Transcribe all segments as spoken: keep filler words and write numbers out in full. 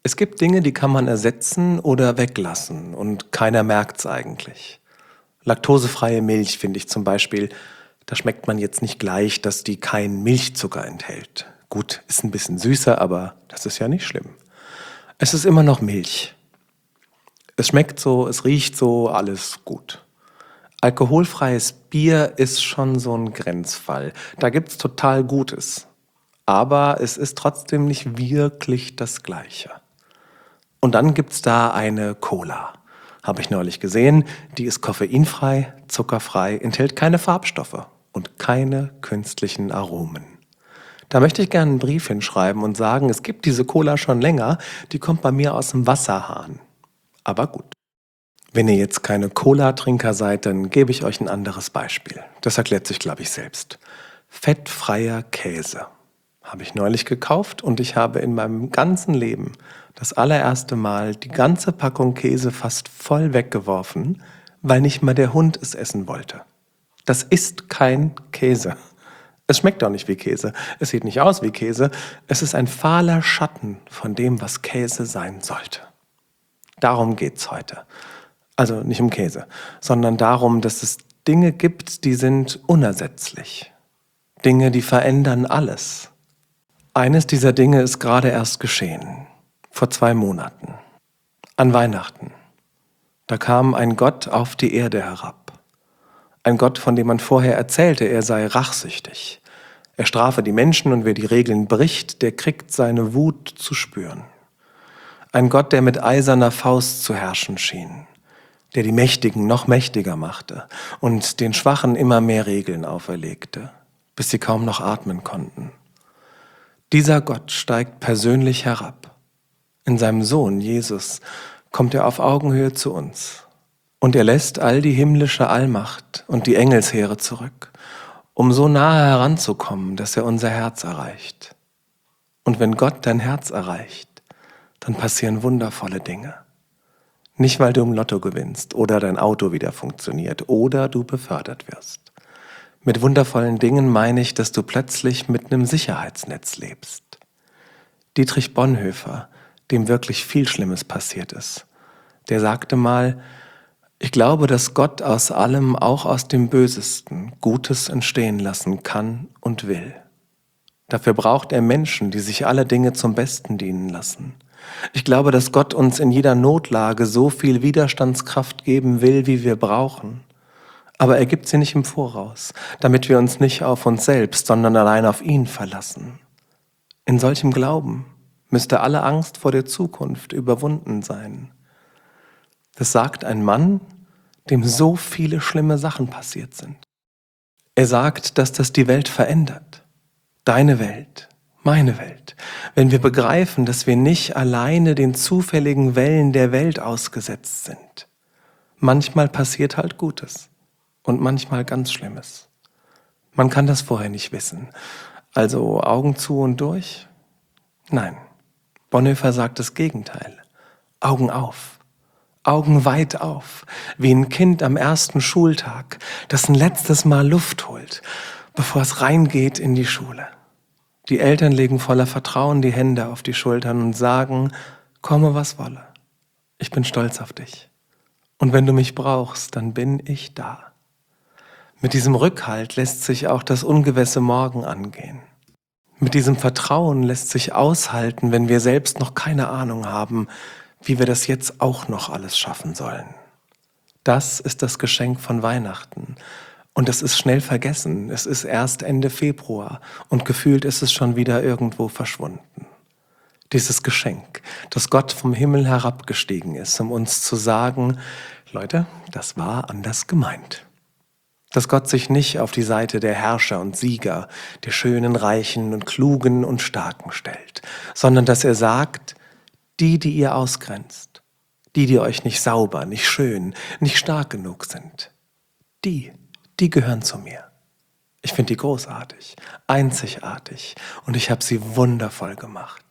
Es gibt Dinge, die kann man ersetzen oder weglassen und keiner merkt's eigentlich. Laktosefreie Milch finde ich zum Beispiel, da schmeckt man jetzt nicht gleich, dass die keinen Milchzucker enthält. Gut, ist ein bisschen süßer, aber das ist ja nicht schlimm. Es ist immer noch Milch. Es schmeckt so, es riecht so, alles gut. Alkoholfreies Bier ist schon so ein Grenzfall. Da gibt's total Gutes. Aber es ist trotzdem nicht wirklich das Gleiche. Und dann gibt's da eine Cola. Habe ich neulich gesehen. Die ist koffeinfrei, zuckerfrei, enthält keine Farbstoffe und keine künstlichen Aromen. Da möchte ich gerne einen Brief hinschreiben und sagen, es gibt diese Cola schon länger, die kommt bei mir aus dem Wasserhahn. Aber gut. Wenn ihr jetzt keine Cola-Trinker seid, dann gebe ich euch ein anderes Beispiel. Das erklärt sich, glaube ich, selbst. Fettfreier Käse. Habe ich neulich gekauft und ich habe in meinem ganzen Leben das allererste Mal die ganze Packung Käse fast voll weggeworfen, weil nicht mal der Hund es essen wollte. Das ist kein Käse. Es schmeckt auch nicht wie Käse. Es sieht nicht aus wie Käse. Es ist ein fahler Schatten von dem, was Käse sein sollte. Darum geht's heute. Also nicht um Käse, sondern darum, dass es Dinge gibt, die sind unersetzlich. Dinge, die verändern alles. Eines dieser Dinge ist gerade erst geschehen. Vor zwei Monaten. An Weihnachten. Da kam ein Gott auf die Erde herab. Ein Gott, von dem man vorher erzählte, er sei rachsüchtig. Er strafe die Menschen und wer die Regeln bricht, der kriegt seine Wut zu spüren. Ein Gott, der mit eiserner Faust zu herrschen schien. Der die Mächtigen noch mächtiger machte und den Schwachen immer mehr Regeln auferlegte, bis sie kaum noch atmen konnten. Dieser Gott steigt persönlich herab. In seinem Sohn Jesus kommt er auf Augenhöhe zu uns. Und er lässt all die himmlische Allmacht und die Engelsheere zurück, um so nahe heranzukommen, dass er unser Herz erreicht. Und wenn Gott dein Herz erreicht, dann passieren wundervolle Dinge. Nicht, weil du im Lotto gewinnst oder dein Auto wieder funktioniert oder du befördert wirst. Mit wundervollen Dingen meine ich, dass du plötzlich mit einem Sicherheitsnetz lebst. Dietrich Bonhoeffer, dem wirklich viel Schlimmes passiert ist, der sagte mal, ich glaube, dass Gott aus allem, auch aus dem Bösesten, Gutes entstehen lassen kann und will. Dafür braucht er Menschen, die sich alle Dinge zum Besten dienen lassen. Ich glaube, dass Gott uns in jeder Notlage so viel Widerstandskraft geben will, wie wir brauchen. Aber er gibt sie nicht im Voraus, damit wir uns nicht auf uns selbst, sondern allein auf ihn verlassen. In solchem Glauben müsste alle Angst vor der Zukunft überwunden sein. Das sagt ein Mann, dem so viele schlimme Sachen passiert sind. Er sagt, dass das die Welt verändert. Deine Welt. Meine Welt. Wenn wir begreifen, dass wir nicht alleine den zufälligen Wellen der Welt ausgesetzt sind. Manchmal passiert halt Gutes und manchmal ganz Schlimmes. Man kann das vorher nicht wissen. Also Augen zu und durch? Nein. Bonhoeffer sagt das Gegenteil. Augen auf. Augen weit auf. Wie ein Kind am ersten Schultag, das ein letztes Mal Luft holt, bevor es reingeht in die Schule. Die Eltern legen voller Vertrauen die Hände auf die Schultern und sagen, komme was wolle, ich bin stolz auf dich. Und wenn du mich brauchst, dann bin ich da. Mit diesem Rückhalt lässt sich auch das ungewisse Morgen angehen. Mit diesem Vertrauen lässt sich aushalten, wenn wir selbst noch keine Ahnung haben, wie wir das jetzt auch noch alles schaffen sollen. Das ist das Geschenk von Weihnachten. Und es ist schnell vergessen. Es ist erst Ende Februar und gefühlt ist es schon wieder irgendwo verschwunden. Dieses Geschenk, dass Gott vom Himmel herabgestiegen ist, um uns zu sagen, Leute, das war anders gemeint. Dass Gott sich nicht auf die Seite der Herrscher und Sieger, der Schönen, Reichen und Klugen und Starken stellt, sondern dass er sagt, die, die ihr ausgrenzt, die, die euch nicht sauber, nicht schön, nicht stark genug sind, die, die gehören zu mir. Ich finde die großartig, einzigartig und ich habe sie wundervoll gemacht.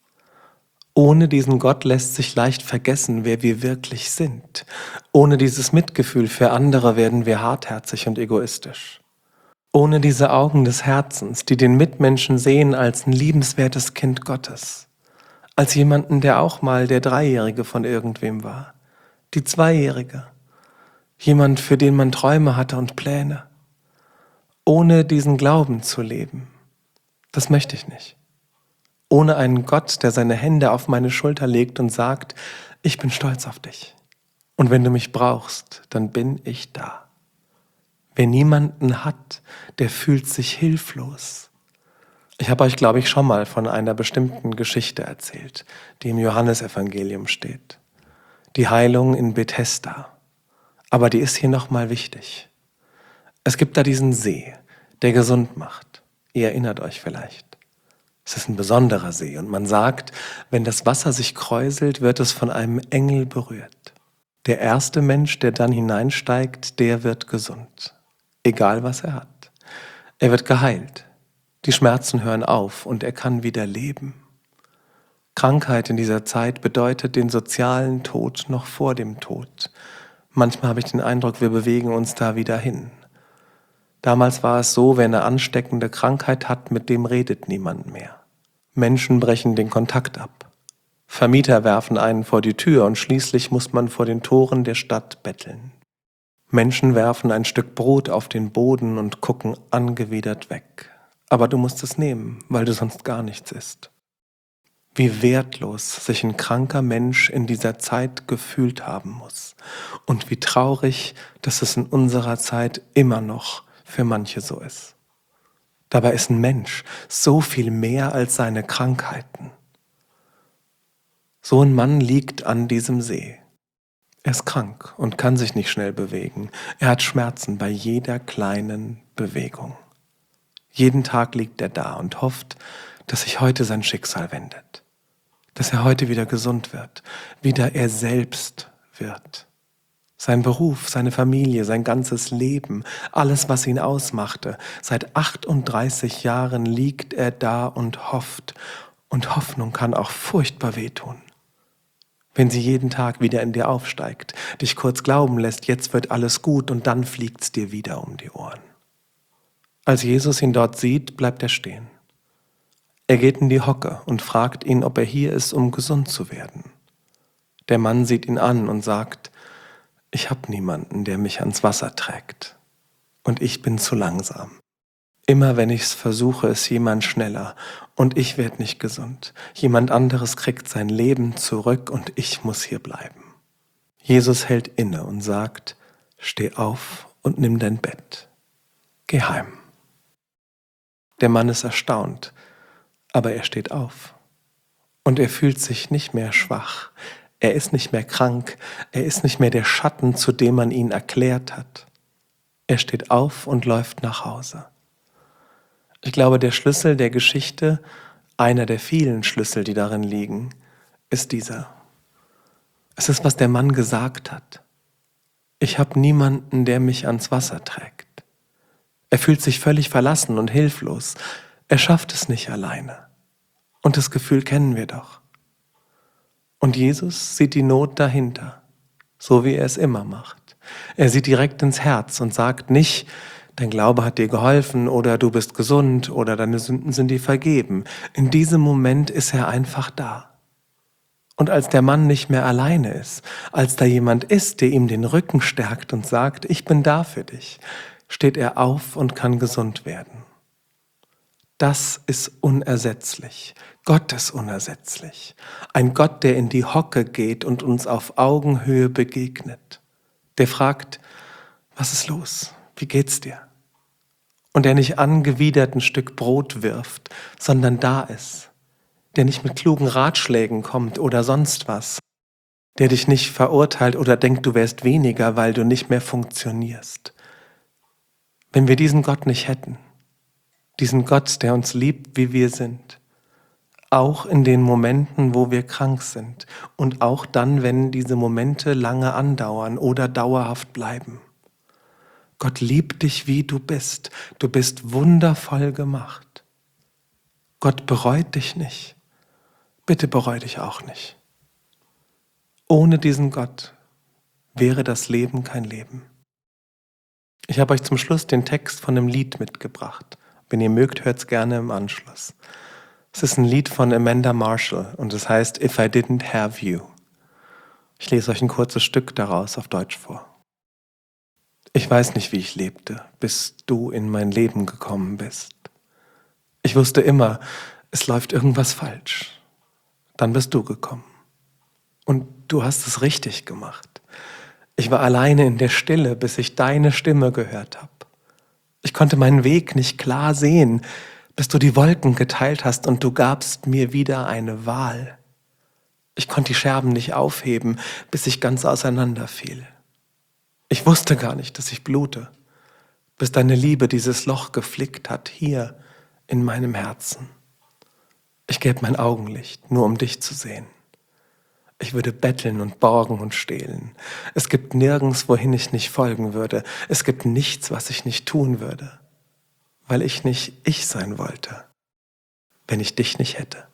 Ohne diesen Gott lässt sich leicht vergessen, wer wir wirklich sind. Ohne dieses Mitgefühl für andere werden wir hartherzig und egoistisch. Ohne diese Augen des Herzens, die den Mitmenschen sehen als ein liebenswertes Kind Gottes, als jemanden, der auch mal der Dreijährige von irgendwem war, die Zweijährige, jemand, für den man Träume hatte und Pläne, ohne diesen Glauben zu leben. Das möchte ich nicht. Ohne einen Gott, der seine Hände auf meine Schulter legt und sagt, ich bin stolz auf dich. Und wenn du mich brauchst, dann bin ich da. Wer niemanden hat, der fühlt sich hilflos. Ich habe euch, glaube ich, schon mal von einer bestimmten Geschichte erzählt, die im Johannesevangelium steht. Die Heilung in Bethesda. Aber die ist hier nochmal wichtig. Es gibt da diesen See, der gesund macht. Ihr erinnert euch vielleicht. Es ist ein besonderer See und man sagt, wenn das Wasser sich kräuselt, wird es von einem Engel berührt. Der erste Mensch, der dann hineinsteigt, der wird gesund. Egal was er hat. Er wird geheilt. Die Schmerzen hören auf und er kann wieder leben. Krankheit in dieser Zeit bedeutet den sozialen Tod noch vor dem Tod. Manchmal habe ich den Eindruck, wir bewegen uns da wieder hin. Damals war es so, wer eine ansteckende Krankheit hat, mit dem redet niemand mehr. Menschen brechen den Kontakt ab. Vermieter werfen einen vor die Tür und schließlich muss man vor den Toren der Stadt betteln. Menschen werfen ein Stück Brot auf den Boden und gucken angewidert weg. Aber du musst es nehmen, weil du sonst gar nichts isst. Wie wertlos sich ein kranker Mensch in dieser Zeit gefühlt haben muss. Und wie traurig, dass es in unserer Zeit immer noch für manche so ist. Dabei ist ein Mensch so viel mehr als seine Krankheiten. So ein Mann liegt an diesem See. Er ist krank und kann sich nicht schnell bewegen. Er hat Schmerzen bei jeder kleinen Bewegung. Jeden Tag liegt er da und hofft, dass sich heute sein Schicksal wendet. Dass er heute wieder gesund wird, wieder er selbst wird. Sein Beruf, seine Familie, sein ganzes Leben, alles, was ihn ausmachte. Seit achtunddreißig Jahren liegt er da und hofft. Und Hoffnung kann auch furchtbar wehtun. Wenn sie jeden Tag wieder in dir aufsteigt, dich kurz glauben lässt, jetzt wird alles gut und dann fliegt's dir wieder um die Ohren. Als Jesus ihn dort sieht, bleibt er stehen. Er geht in die Hocke und fragt ihn, ob er hier ist, um gesund zu werden. Der Mann sieht ihn an und sagt, ich habe niemanden, der mich ans Wasser trägt. Und ich bin zu langsam. Immer wenn ich's versuche, ist jemand schneller und ich werde nicht gesund. Jemand anderes kriegt sein Leben zurück und ich muss hier bleiben. Jesus hält inne und sagt, steh auf und nimm dein Bett. Geh heim. Der Mann ist erstaunt, aber er steht auf. Und er fühlt sich nicht mehr schwach. Er ist nicht mehr krank. Er ist nicht mehr der Schatten, zu dem man ihn erklärt hat. Er steht auf und läuft nach Hause. Ich glaube, der Schlüssel der Geschichte, einer der vielen Schlüssel, die darin liegen, ist dieser. Es ist, was der Mann gesagt hat. Ich habe niemanden, der mich ans Wasser trägt. Er fühlt sich völlig verlassen und hilflos. Er schafft es nicht alleine. Und das Gefühl kennen wir doch. Und Jesus sieht die Not dahinter, so wie er es immer macht. Er sieht direkt ins Herz und sagt nicht, dein Glaube hat dir geholfen oder du bist gesund oder deine Sünden sind dir vergeben. In diesem Moment ist er einfach da. Und als der Mann nicht mehr alleine ist, als da jemand ist, der ihm den Rücken stärkt und sagt, ich bin da für dich, steht er auf und kann gesund werden. Das ist unersetzlich. Gott ist unersetzlich. Ein Gott, der in die Hocke geht und uns auf Augenhöhe begegnet. Der fragt, was ist los? Wie geht's dir? Und der nicht angewidert ein Stück Brot wirft, sondern da ist. Der nicht mit klugen Ratschlägen kommt oder sonst was. Der dich nicht verurteilt oder denkt, du wärst weniger, weil du nicht mehr funktionierst. Wenn wir diesen Gott nicht hätten, diesen Gott, der uns liebt, wie wir sind, auch in den Momenten, wo wir krank sind und auch dann, wenn diese Momente lange andauern oder dauerhaft bleiben. Gott liebt dich, wie du bist. Du bist wundervoll gemacht. Gott bereut dich nicht. Bitte bereu dich auch nicht. Ohne diesen Gott wäre das Leben kein Leben. Ich habe euch zum Schluss den Text von einem Lied mitgebracht. Wenn ihr mögt, hört's gerne im Anschluss. Es ist ein Lied von Amanda Marshall und es heißt If I Didn't Have You. Ich lese euch ein kurzes Stück daraus auf Deutsch vor. Ich weiß nicht, wie ich lebte, bis du in mein Leben gekommen bist. Ich wusste immer, es läuft irgendwas falsch. Dann bist du gekommen. Und du hast es richtig gemacht. Ich war alleine in der Stille, bis ich deine Stimme gehört habe. Ich konnte meinen Weg nicht klar sehen, bis du die Wolken geteilt hast und du gabst mir wieder eine Wahl. Ich konnte die Scherben nicht aufheben, bis ich ganz auseinanderfiel. Ich wusste gar nicht, dass ich blute, bis deine Liebe dieses Loch geflickt hat, hier in meinem Herzen. Ich gäb mein Augenlicht, nur um dich zu sehen. Ich würde betteln und borgen und stehlen. Es gibt nirgends, wohin ich nicht folgen würde. Es gibt nichts, was ich nicht tun würde, weil ich nicht ich sein wollte, wenn ich dich nicht hätte.